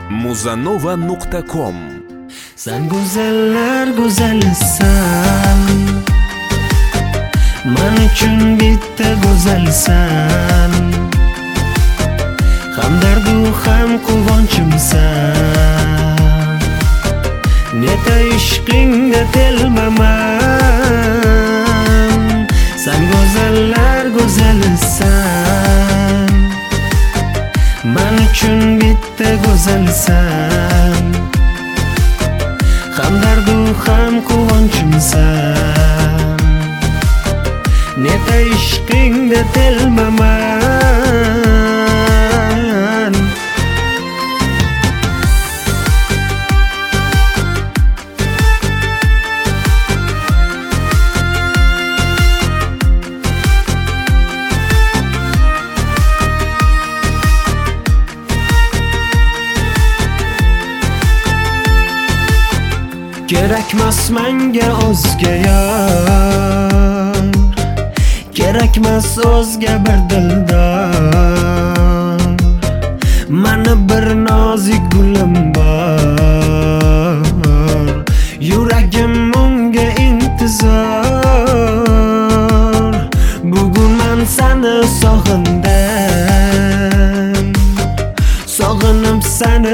muzanova.com. Sen go'zallar go'zalsan, men uchun bitta go'zalsan. Hamdardu ham quvonchimsan, neta ishqingda telmaman. Sen go'zallar go'zalsan, men uchun bitta go'zalsan. Hamdardu ham quvonchimsan, neta ishqingda telmaman. Kerakmas menga o'zga yor, kerakmas o'zga bir dildor. Mani bir nozik gulim bor, yuragim unga intizor. Bugun men seni sog'indim, sog'inib seni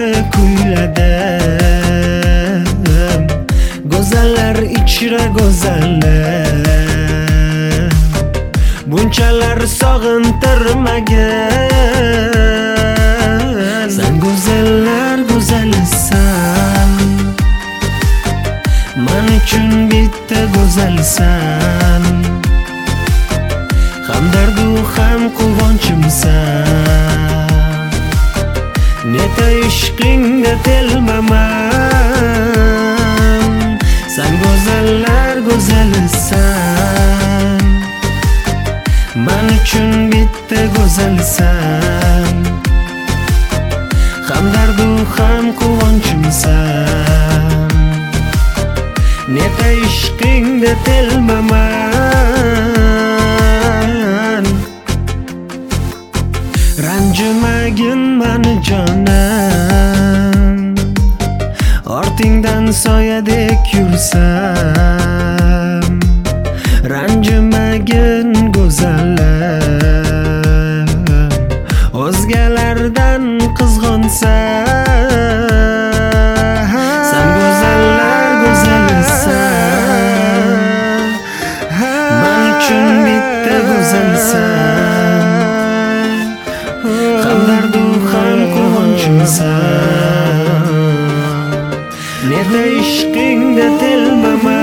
kuyladim. Go'zallar ichra go'zallar, bunchalar sog'intirmagan. Sen go'zallar go'zalsan, men uchun bitta go'zalsan. Hamdardu ham quvonchimsan, neta ishqingda telmaman. Sen go'zallar go'zalsan, men uchun bitta go'zalsan. Hamdardu ham quvonchimsan, neta ishqingda telmaman. Ranjimagin mani jonim, ortingdan soyadek yursam. Ranjimagin go'zallar, o'zgalardan qizg'onsam. Sen go'zallar go'zalsan, men uchun bitta go'zalsan. Hamdardu ham quvonchimsan, neta ishqingda telmaman.